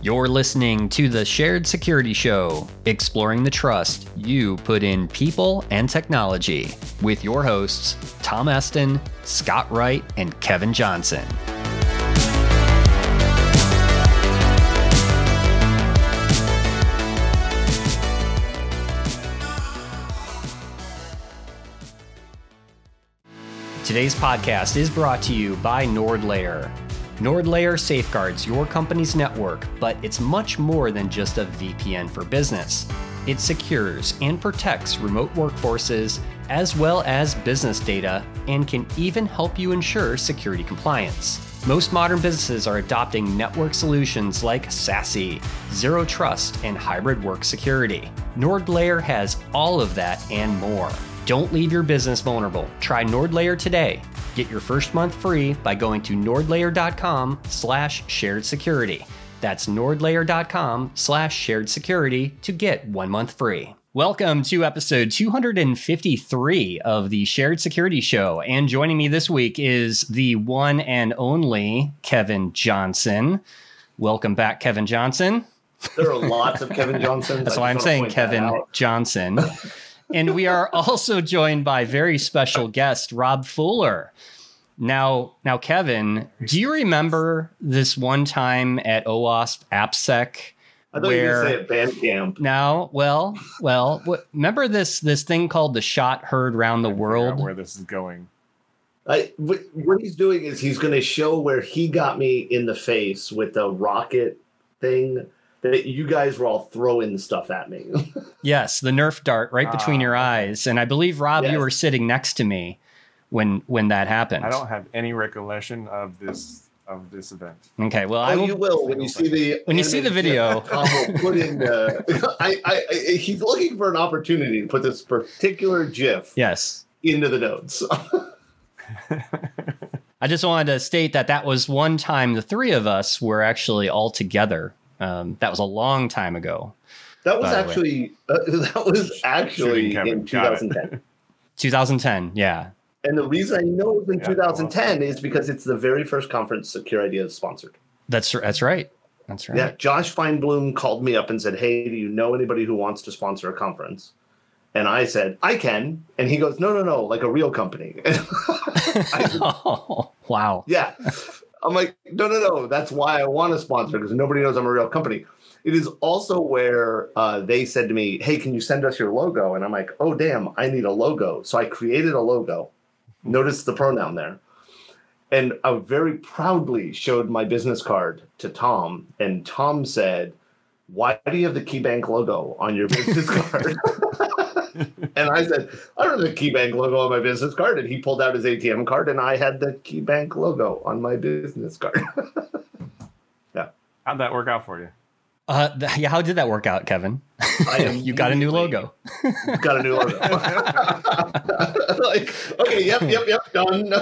You're listening to the Shared Security Show, exploring the trust you put in people and technology, with your hosts, Tom Eston, Scott Wright, and Kevin Johnson. Today's podcast is brought to you by NordLayer. NordLayer safeguards your company's network, but it's much more than just a VPN for business. It secures and protects remote workforces as well as business data and can even help you ensure security compliance. Most modern businesses are adopting network solutions like SASE, Zero Trust, and hybrid work security. NordLayer has all of that and more. Don't leave your business vulnerable. Try NordLayer today. Get your first month free by going to nordlayer.com/shared security. That's nordlayer.com/shared security to get 1 month free. Welcome to episode 253 of the Shared Security Show. And joining me this week is the one and only Kevin Johnson. Welcome back, Kevin Johnson. There are lots of Kevin Johnsons. That's why I'm saying Kevin Johnson. And we are also joined by very special guest, Rob Fuller. Now, Kevin, do you remember this one time at OWASP AppSec? I thought you were going to say at Bandcamp. No, well, remember this thing called the shot heard round the world? Where this is going. What he's doing is he's going to show where he got me in the face with the rocket thing that you guys were all throwing stuff at me. Yes, the Nerf dart right between your eyes. And I believe, Rob, you were sitting next to me when that happened. I don't have any recollection of this event. Okay, well, you will when you see the video. Tom will put in he's looking for an opportunity to put this particular GIF into the notes. I just wanted to state that was one time the three of us were actually all together. That was a long time ago. That was actually in 2010. 2010, yeah. And the reason I know it was in 2010 is because it's the very first conference Secure Ideas sponsored. That's right. That's right. Yeah, Josh Feinblum called me up and said, "Hey, do you know anybody who wants to sponsor a conference?" And I said, "I can." And he goes, No, like a real company. Said, oh, wow. Yeah. I'm like, no. That's why I want to sponsor, because nobody knows I'm a real company. It is also where they said to me, "Hey, can you send us your logo?" And I'm like, "Oh, damn, I need a logo." So I created a logo. Notice the pronoun there. And I very proudly showed my business card to Tom. And Tom said, "Why do you have the KeyBank logo on your business card?" And I said, "I don't have the KeyBank logo on my business card." And he pulled out his ATM card, and I had the KeyBank logo on my business card. Yeah. How'd that work out for you? How did that work out, Kevin? You got a new logo. Got a new logo. Like, okay, yep, done.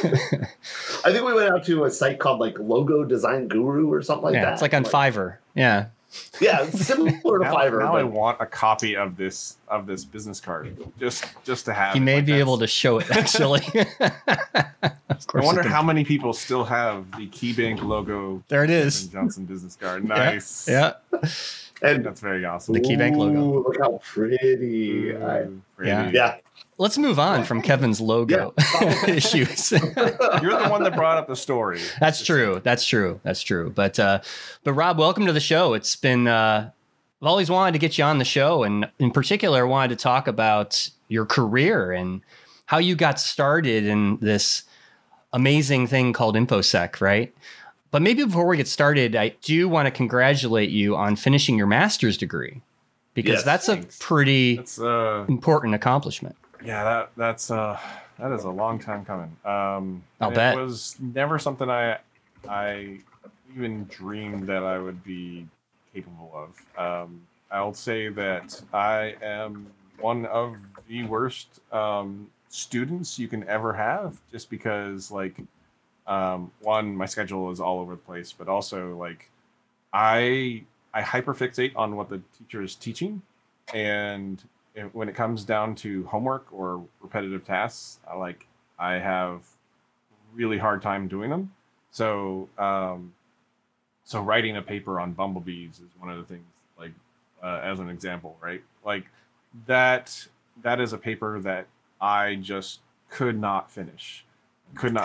I think we went out to a site called like Logo Design Guru or something like that. It's like on Fiverr. Yeah. Yeah, similar to Fiverr. Now I want a copy of this business card just to have. He may be able to show it actually. I wonder how many people still have the KeyBank logo. There it is. Johnson business card. Nice. Yeah. And that's very awesome. The KeyBank logo. Look how pretty. Yeah. Let's move on from Kevin's logo issues. You're the one that brought up the story. That's true. But Rob, welcome to the show. It's been, I've always wanted to get you on the show, and in particular, wanted to talk about your career and how you got started in this amazing thing called InfoSec, right? But maybe before we get started, I do want to congratulate you on finishing your master's degree, because that's a pretty important accomplishment. Yeah, that is a long time coming. I'll bet. It was never something I even dreamed that I would be capable of. I'll say that I am one of the worst students you can ever have, just because one, my schedule is all over the place, but also I hyperfixate on what the teacher is teaching, and when it comes down to homework or repetitive tasks, I have really hard time doing them. So So writing a paper on bumblebees is one of the things, like, as an example, right? Like that is a paper that I just could not finish. And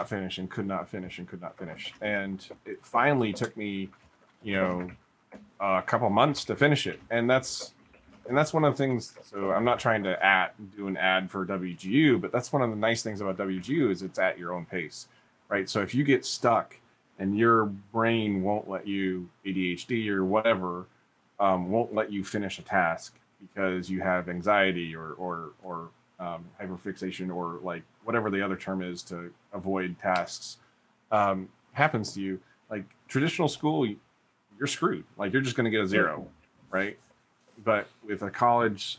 it finally took me, a couple months to finish it. And that's one of the things. So I'm not trying to do an ad for WGU, but that's one of the nice things about WGU is it's at your own pace, right? So if you get stuck and your brain won't let you, ADHD or whatever, won't let you finish a task because you have anxiety or hyperfixation or like whatever the other term is to avoid tasks, happens to you, like traditional school, you're screwed. Like you're just going to get a 0, right? But with a college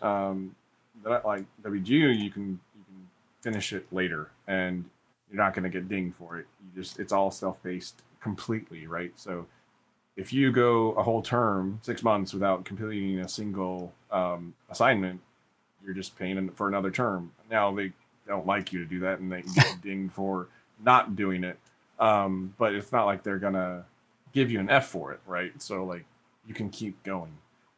like WGU, you can finish it later, and you're not going to get dinged for it. It's all self-paced completely, right? So if you go a whole term, 6 months without completing a single assignment, you're just paying for another term. Now they don't like you to do that, and they get dinged for not doing it. But it's not like they're gonna give you an F for it, right? So like you can keep going.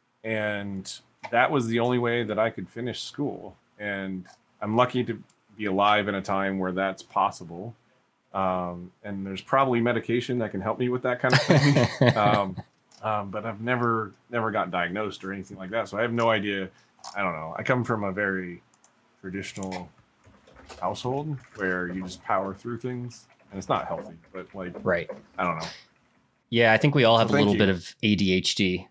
And that was the only way that I could finish school. And I'm lucky to be alive in a time where that's possible. And there's probably medication that can help me with that kind of thing. But I've never got diagnosed or anything like that. So I have no idea. I don't know. I come from a very traditional household where you just power through things, and it's not healthy, but like, right. I don't know. Yeah. I think we all have a little bit of ADHD,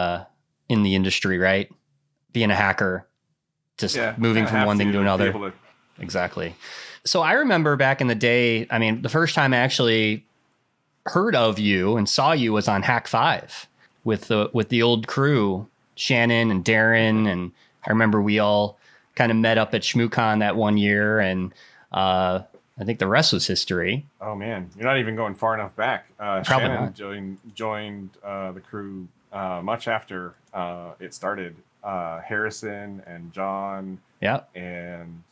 in the industry, right? Being a hacker, just moving from one thing to another. Exactly. So I remember back in the day, I mean, the first time I actually heard of you and saw you was on Hack 5 with the old crew, Shannon and Darren. And I remember we all kind of met up at ShmooCon that one year, and I think the rest was history. Oh man, you're not even going far enough back. Shannon joined the crew much after it started. Harrison and John. Yeah. And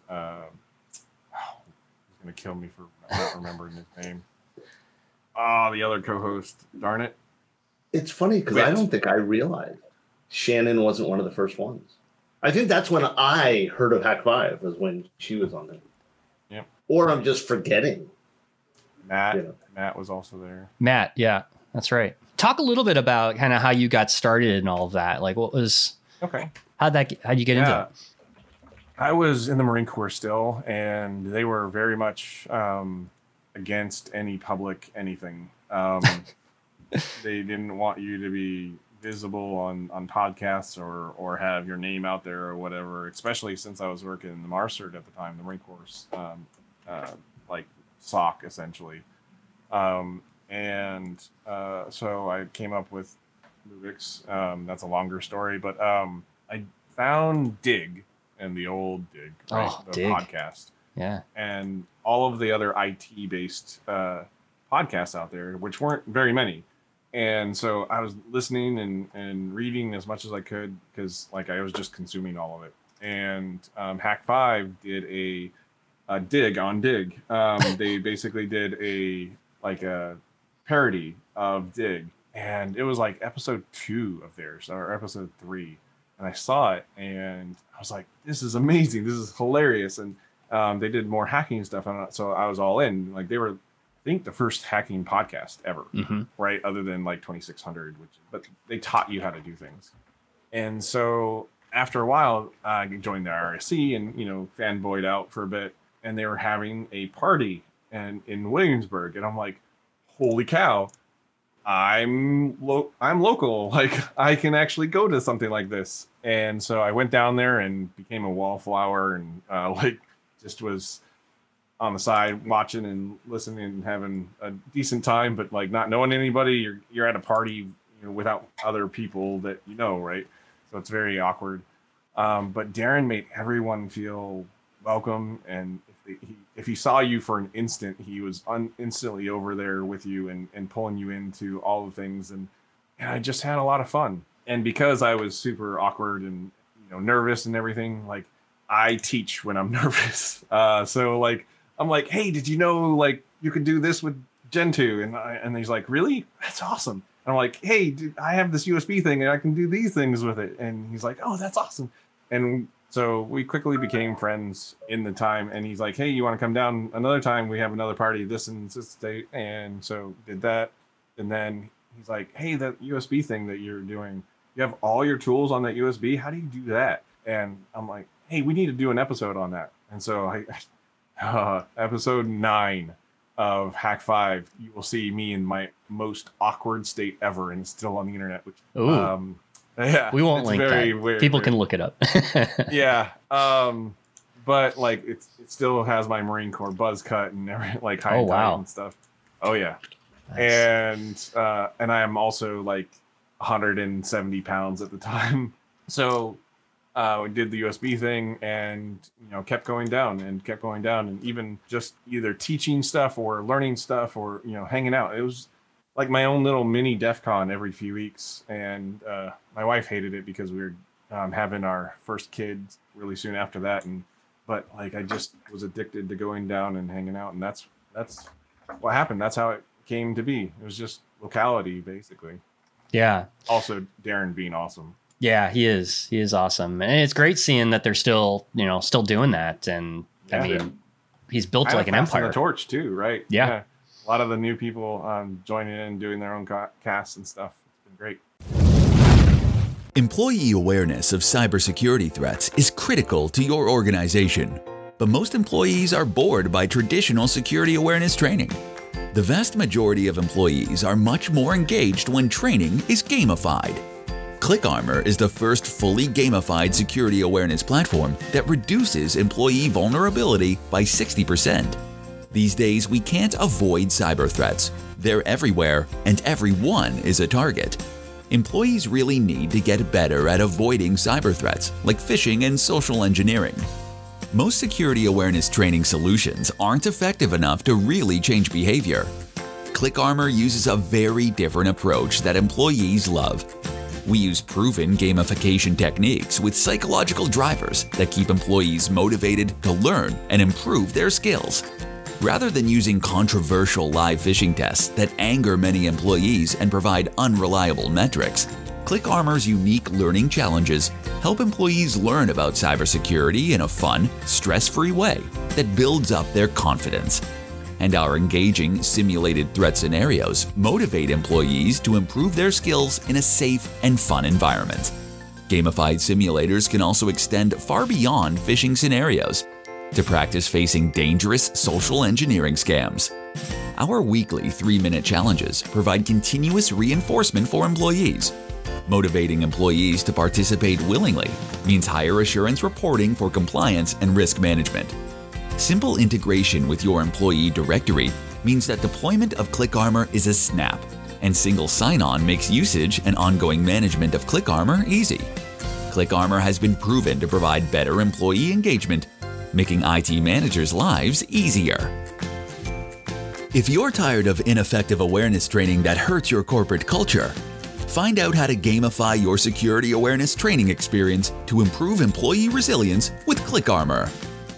he's gonna kill me for not remembering his name. The other co-host. Darn it. It's funny because I don't think I realized Shannon wasn't one of the first ones. I think that's when I heard of Hack 5 was when she was on there. Yep. Or I'm just forgetting. Matt was also there. Matt, yeah, that's right. Talk a little bit about kind of how you got started and all of that. Like, what was how'd you get into it? I was in the Marine Corps still, and they were very much against any public anything. They didn't want you to be visible on podcasts or have your name out there or whatever, especially since I was working in the MARCERT at the time, the Marine Corps, like SOC essentially. So I came up with Movix. That's a longer story, but I found Dig and the old Dig, right? The Dig podcast. Yeah. And all of the other IT-based podcasts out there, which weren't very many. And so I was listening and reading as much as I could because like I was just consuming all of it. And Hack 5 did a dig on Dig. They basically did a parody of Dig. And it was like episode 2 of theirs or episode 3. And I saw it and I was like, this is amazing. This is hilarious. And they did more hacking stuff. So I was all in. Like they were, I think, the first hacking podcast ever, right? Other than like 2600, but they taught you how to do things. And so after a while, I joined the RSC and, fanboyed out for a bit. And they were having a party in Williamsburg. And I'm like, holy cow, I'm local. Like I can actually go to something like this. And so I went down there and became a wallflower and just was on the side watching and listening and having a decent time, but like not knowing anybody. You're at a party, without other people that right? So it's very awkward. But Darren made everyone feel welcome, and if he saw you for an instant, he was instantly over there with you and pulling you into all the things, and I just had a lot of fun. And because I was super awkward and nervous and everything, like I teach when I'm nervous. So like I'm like, hey, did you know like you could do this with Gentoo? And he's like, really? That's awesome. And I'm like, hey, dude, I have this USB thing and I can do these things with it. And he's like, oh, that's awesome. And so we quickly became friends in the time. And he's like, hey, you want to come down another time? We have another party this and this date. And so did that. And then he's like, hey, that USB thing that you're doing, you have all your tools on that USB. How do you do that? And I'm like, hey, we need to do an episode on that. And so episode 9 of Hack 5, you will see me in my most awkward state ever, and it's still on the internet. Which, yeah, we won't link that. Weird, People can look it up. Yeah, but like it still has my Marine Corps buzz cut and like high and stuff. Oh yeah, nice. And I am also like 170 pounds at the time, so. We did the USB thing and, kept going down, and even just either teaching stuff or learning stuff or, hanging out. It was like my own little mini DEF CON every few weeks. And my wife hated it because we were having our first kid really soon after that. But like, I just was addicted to going down and hanging out. And that's what happened. That's how it came to be. It was just locality, basically. Yeah. Also, Darren being awesome. Yeah, he is. He is awesome. And it's great seeing that they're still doing that. And he's built like an empire. The torch too, right? Yeah. A lot of the new people joining in and doing their own casts and stuff. It's been great. Employee awareness of cybersecurity threats is critical to your organization. But most employees are bored by traditional security awareness training. The vast majority of employees are much more engaged when training is gamified. ClickArmor is the first fully gamified security awareness platform that reduces employee vulnerability by 60%. These days, we can't avoid cyber threats. They're everywhere, and everyone is a target. Employees really need to get better at avoiding cyber threats like phishing and social engineering. Most security awareness training solutions aren't effective enough to really change behavior. ClickArmor uses a very different approach that employees love. We use proven gamification techniques with psychological drivers that keep employees motivated to learn and improve their skills. Rather than using controversial live phishing tests that anger many employees and provide unreliable metrics, ClickArmor's unique learning challenges help employees learn about cybersecurity in a fun, stress-free way that builds up their confidence. And our engaging simulated threat scenarios motivate employees to improve their skills in a safe and fun environment. Gamified simulators can also extend far beyond phishing scenarios to practice facing dangerous social engineering scams. Our weekly 3-minute challenges provide continuous reinforcement for employees. Motivating employees to participate willingly means higher assurance reporting for compliance and risk management. Simple integration with your employee directory means that deployment of ClickArmor is a snap, and single sign-on makes usage and ongoing management of ClickArmor easy. ClickArmor has been proven to provide better employee engagement, making IT managers' lives easier. If you're tired of ineffective awareness training that hurts your corporate culture, find out how to gamify your security awareness training experience to improve employee resilience with ClickArmor.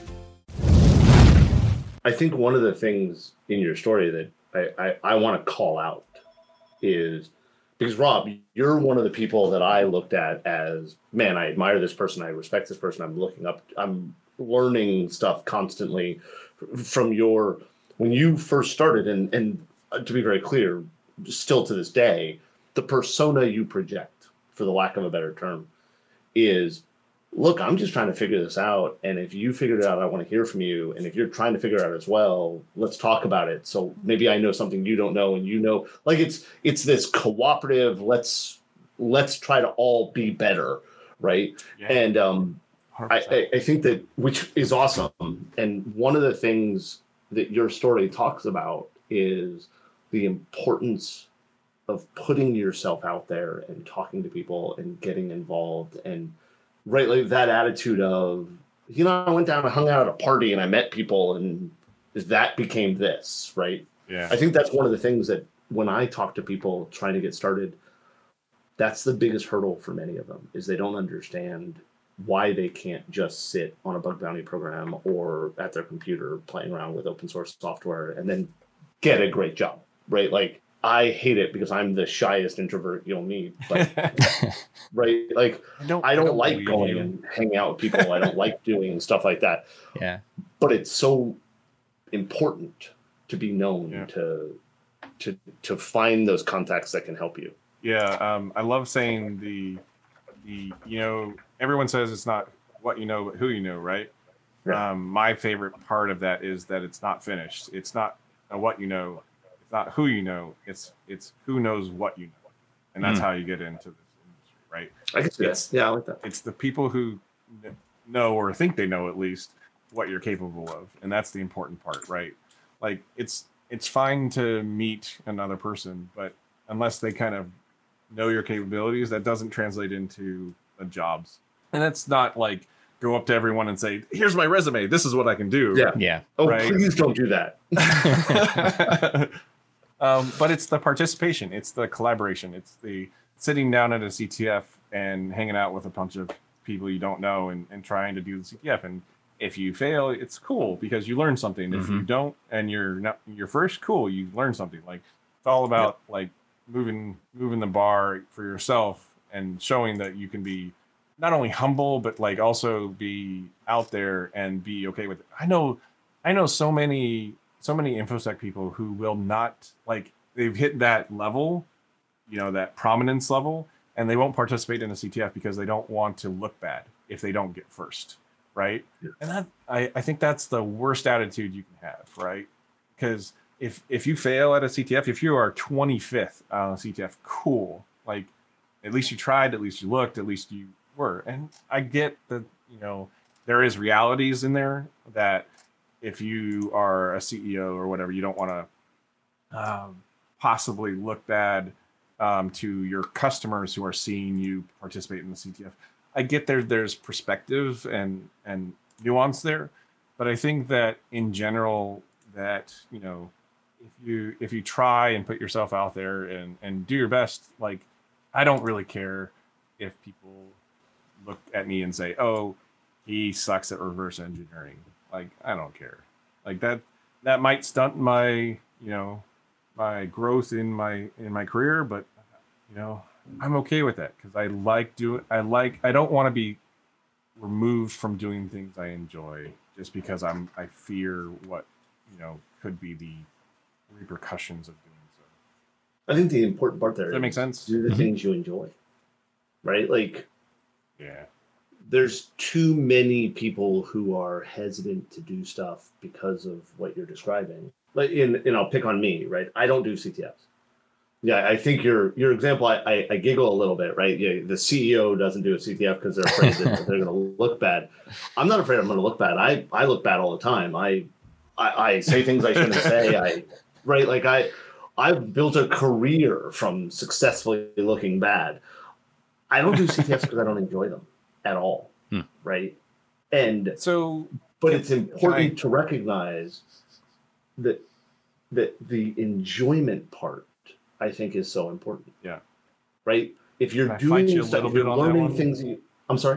I think one of the things in your story that I want to call out is because, Rob, you're one of the people that I looked at as, man, I admire this person, I respect this person, I'm learning stuff constantly from when you first started, and to be very clear, still to this day, the persona you project, for the lack of a better term, is, look, I'm just trying to figure this out. And if you figured it out, I want to hear from you. And if you're trying to figure it out as well, let's talk about it. So maybe I know something you don't know, and like it's this cooperative, let's try to all be better. Right. Yeah. And I think that, which is awesome. And one of the things that your story talks about is the importance of putting yourself out there and talking to people and getting involved, and right, like that attitude of, I went down and hung out at a party and I met people and that became this, right? Yeah. I think that's one of the things that when I talk to people trying to get started, that's the biggest hurdle for many of them, is they don't understand why they can't just sit on a bug bounty program or at their computer playing around with open source software and then get a great job, right? Like, I hate it because I'm the shyest introvert you'll meet. But, right? Like, I don't like going and hanging out with people. I don't like doing stuff like that. Yeah. But it's so important to be known, to find those contacts that can help you. Yeah. I love saying the everyone says it's not what you know, but who you know, right? Right. My favorite part of that is that it's not finished. It's not what you know. It's not who you know. It's who knows what you know, and that's how you get into this industry, right? I can see that. Yeah, I like that. It's the people who know or think they know at least what you're capable of, and that's the important part, right? Like it's fine to meet another person, but unless they kind of know your capabilities, that doesn't translate into jobs. And that's not like go up to everyone and say, "Here's my resume. This is what I can do." Yeah. Oh, right? Please don't do that. But it's the participation, it's the collaboration, it's the sitting down at a CTF and hanging out with a bunch of people you don't know and trying to do the CTF. And if you fail, it's cool because you learn something. If you don't and you're first, cool, you learn something. Like it's all about like moving the bar for yourself and showing that you can be not only humble but like also be out there and be okay with it. I know so many InfoSec people who will not, like, they've hit that level, that prominence level, and they won't participate in a CTF because they don't want to look bad if they don't get first, right? Yeah. And that I think that's the worst attitude you can have, right? Because if you fail at a CTF, if you are 25th on a CTF, cool. Like, at least you tried, at least you looked, at least you were. And I get that, there is realities in there that if you are a CEO or whatever, you don't want to possibly look bad to your customers who are seeing you participate in the CTF. I get there's perspective and nuance there, but I think that in general that, if you try and put yourself out there and do your best, like, I don't really care if people look at me and say, "Oh, he sucks at reverse engineering." Like, I don't care. Like that might stunt my, my growth in my career, but I'm okay with that because I don't want to be removed from doing things I enjoy just because I fear what, could be the repercussions of doing so. I think the important part there Does that make sense? Do the things you enjoy. Right? Like, yeah. There's too many people who are hesitant to do stuff because of what you're describing. Like, I'll pick on me, right? I don't do CTFs. Yeah, I think your example, I giggle a little bit, right? Yeah, the CEO doesn't do a CTF because they're afraid that they're going to look bad. I'm not afraid I'm going to look bad. I look bad all the time. I say things I shouldn't say. Right? Like I've built a career from successfully looking bad. I don't do CTFs because I don't enjoy them at all, right? And so, but it's important to recognize that the enjoyment part, I think, is so important. Yeah. Right? If you're doing stuff, if you're learning things, I'm sorry?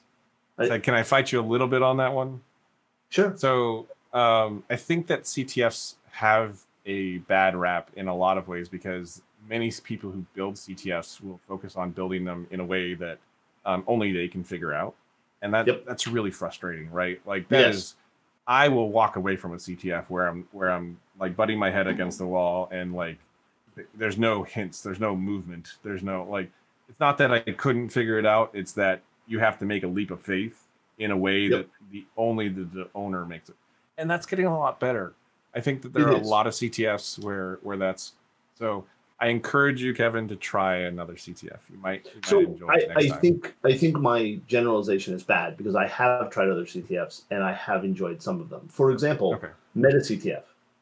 Can I fight you a little bit on that one? Sure. So I think that CTFs have a bad rap in a lot of ways because many people who build CTFs will focus on building them in a way that only they can figure out. And that's really frustrating, right? Like that is, I will walk away from a CTF where I'm like butting my head against the wall and like, there's no hints, there's no movement, there's no, like, it's not that I couldn't figure it out. It's that you have to make a leap of faith in a way that the owner makes it. And that's getting a lot better. I think that there are a lot of CTFs where that's, so I encourage you, Kevin, to try another CTF. You might enjoy it next time. I think my generalization is bad because I have tried other CTFs and I have enjoyed some of them. For example, Meta CTF.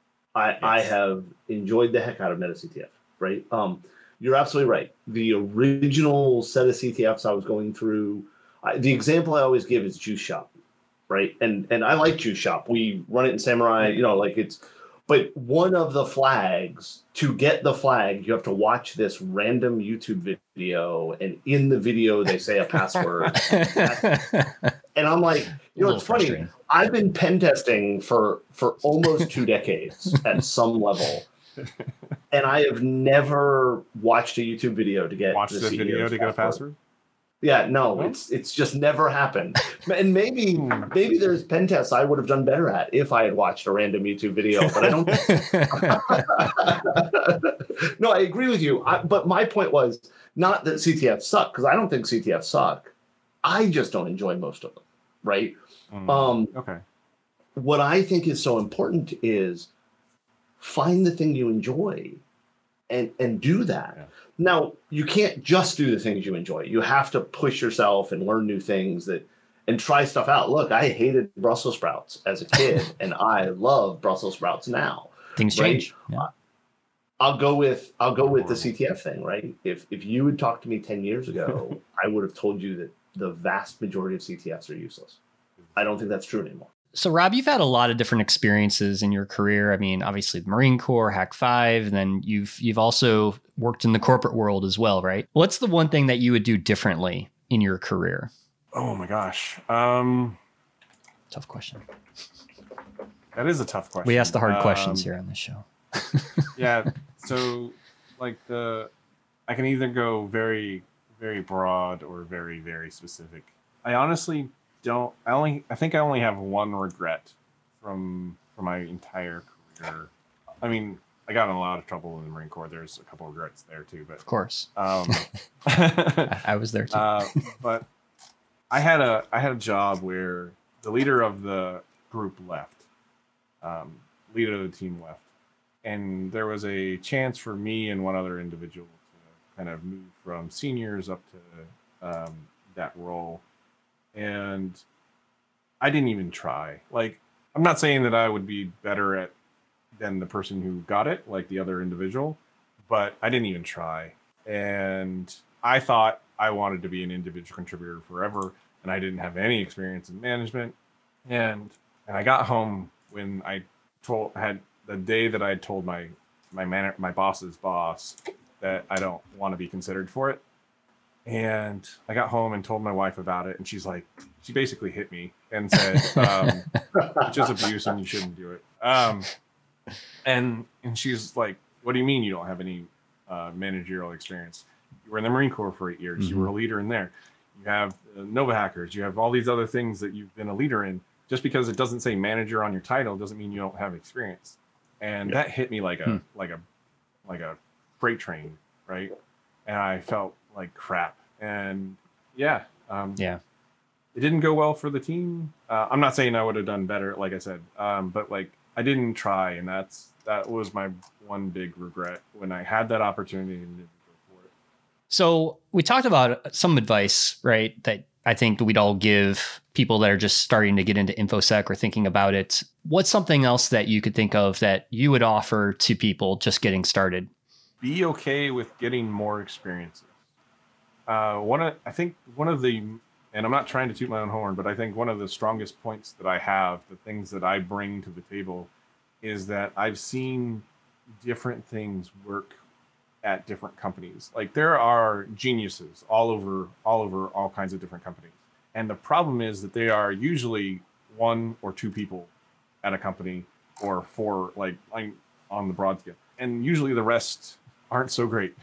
I have enjoyed the heck out of Meta CTF, right? You're absolutely right. The original set of CTFs I was going through, the example I always give is Juice Shop, right? And I like Juice Shop. We run it in Samurai, but one of the flags, to get the flag, you have to watch this random YouTube video, and in the video they say a password. And I'm like, it's funny. I've been pen testing for almost 2 decades at some level. And I have never watched a YouTube video to get Watch the video to get a password. Yeah, no, it's just never happened. And maybe there's pen tests I would have done better at if I had watched a random YouTube video, but I don't. No, I agree with you. But my point was not that CTFs suck, because I don't think CTFs suck. I just don't enjoy most of them, right? Okay. What I think is so important is find the thing you enjoy and do that. Yeah. Now, you can't just do the things you enjoy. You have to push yourself and learn new things and try stuff out. Look, I hated Brussels sprouts as a kid, and I love Brussels sprouts now. Things right? change. Yeah. I'll go with the CTF thing, right? If you had talked to me 10 years ago, I would have told you that the vast majority of CTFs are useless. I don't think that's true anymore. So, Rob, you've had a lot of different experiences in your career. I mean, obviously the Marine Corps, Hack 5, and then you've also worked in the corporate world as well, right? What's the one thing that you would do differently in your career? Oh my gosh. Tough question. That is a tough question. We ask the hard questions here on the show. Yeah. So like I can either go very, very broad or very, very specific. I honestly don't. I think I only have one regret from my entire career. I mean, I got in a lot of trouble in the Marine Corps. There's a couple of regrets there too, but Of course. I was there too. But I had a job where the leader of the group left. Leader of the team left. And there was a chance for me and one other individual to kind of move from seniors up to that role. And I didn't even try. Like, I'm not saying that I would be better than the person who got it, like the other individual, but I didn't even try. And I thought I wanted to be an individual contributor forever, and I didn't have any experience in management. And I got home when the day that I told my boss's boss that I don't want to be considered for it. And I got home and told my wife about it, and she basically hit me and said, it's just abuse and you shouldn't do it. And she's like, what do you mean you don't have any managerial experience? You were in the Marine Corps for 8 years. Mm-hmm. You were a leader in there. You have Nova Hackers. You have all these other things that you've been a leader in. Just because it doesn't say manager on your title doesn't mean you don't have experience. And that hit me like a freight train, right? And I felt like crap. And it didn't go well for the team. I'm not saying I would have done better, like I said, but like I didn't try, and that was my one big regret when I had that opportunity and didn't go for it. So we talked about some advice, right, that I think we'd all give people that are just starting to get into InfoSec or thinking about it. What's something else that you could think of that you would offer to people just getting started? Be okay with getting more experiences. I think one of the, and I'm not trying to toot my own horn, but I think one of the strongest points that I have, the things that I bring to the table, is that I've seen different things work at different companies. Like there are geniuses all over all kinds of different companies. And the problem is that they are usually 1 or 2 people at a company, or 4, like on the broad scale. And usually the rest aren't so great,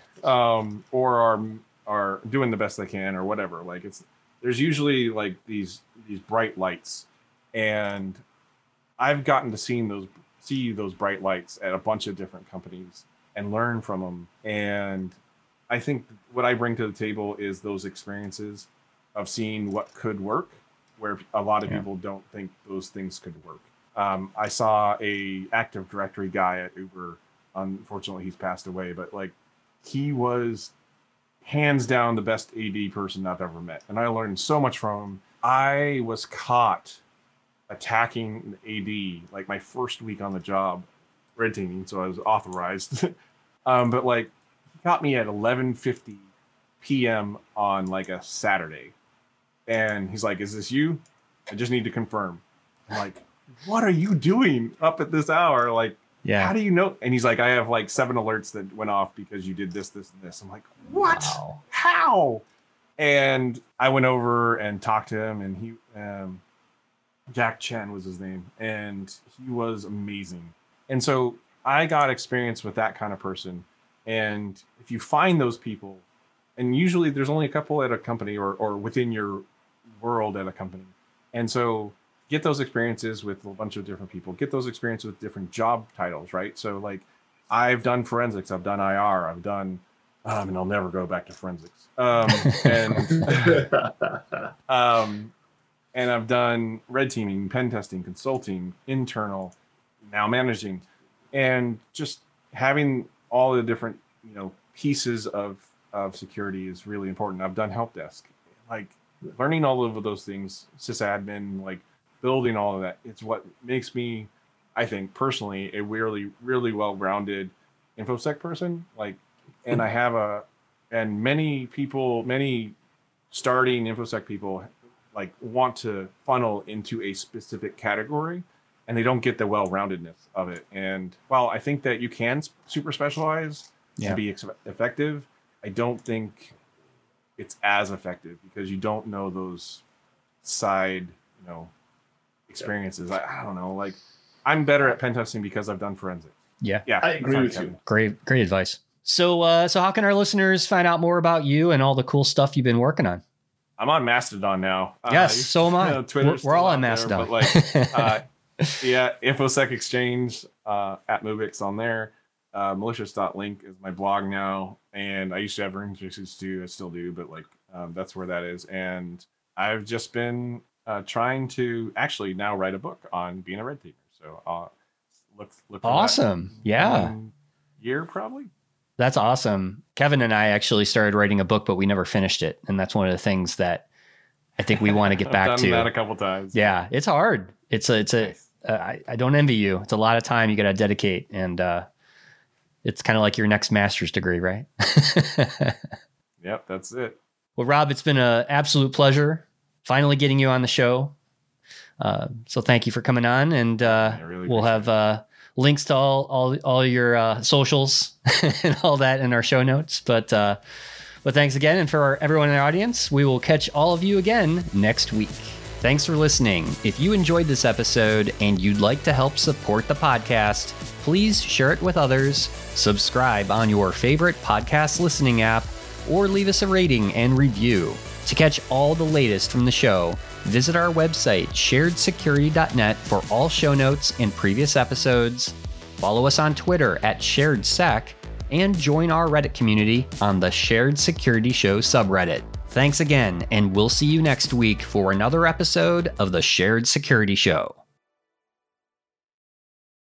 or are doing the best they can or whatever. Like there's usually like these bright lights, and I've gotten to see those bright lights at a bunch of different companies and learn from them. And I think what I bring to the table is those experiences of seeing what could work, where a lot of people don't think those things could work. I saw a Active Directory guy at Uber. Unfortunately, he's passed away, but like he was hands down the best AD person I've ever met. And I learned so much from him. I was caught attacking AD like my first week on the job, red teaming, so I was authorized. But like he got me at 11:50 p.m. on like a Saturday. And he's like, "Is this you? I just need to confirm." I'm like, "What are you doing up at this hour? Like, how do you know?" And he's like, "I have like 7 alerts that went off because you did this, this, and this." I'm like, "What? Wow. How?" And I went over and talked to him, and he, Jack Chen was his name, and he was amazing. And so I got experience with that kind of person. And if you find those people, and usually there's only a couple at a company or within your world at a company. And so get those experiences with a bunch of different people, get those experiences with different job titles, right? So like I've done forensics, I've done IR, I've done, and I'll never go back to forensics. And I've done red teaming, pen testing, consulting, internal, now managing, and just having all the different, pieces of security is really important. I've done help desk, like learning all of those things, sysadmin, like building all of that. It's what makes me, I think personally, a really, really well-rounded InfoSec person. Like, and I have many starting InfoSec people like want to funnel into a specific category, and they don't get the well-roundedness of it. And while I think that you can super specialize to be effective, I don't think it's as effective because you don't know those side, experiences. I don't know. Like, I'm better at pen testing because I've done forensics. Yeah, I agree with you. Great advice. So how can our listeners find out more about you and all the cool stuff you've been working on? I'm on Mastodon now. Yes, so am I. We're all on Mastodon. There, but InfoSec Exchange at Movix on there. Malicious.link is my blog now, and I used to have Room 362. I still do, but that's where that is. And I've just been trying to actually now write a book on being a red teamer. So look for awesome. That yeah, year probably. That's awesome. Kevin and I actually started writing a book, but we never finished it. And that's one of the things that I think we want to get back done to. That a couple times. Yeah, it's hard. I don't envy you. It's a lot of time you got to dedicate. And it's kind of like your next master's degree, right? Yep, that's it. Well, Rob, it's been an absolute pleasure finally getting you on the show. So thank you for coming on. And really we'll have links to all your socials and all that in our show notes. But thanks again. And for everyone in the audience, we will catch all of you again next week. Thanks for listening. If you enjoyed this episode and you'd like to help support the podcast, please share it with others, subscribe on your favorite podcast listening app, or leave us a rating and review. To catch all the latest from the show, visit our website, sharedsecurity.net, for all show notes and previous episodes. Follow us on Twitter @SharedSec, and join our Reddit community on the Shared Security Show subreddit. Thanks again, and we'll see you next week for another episode of the Shared Security Show.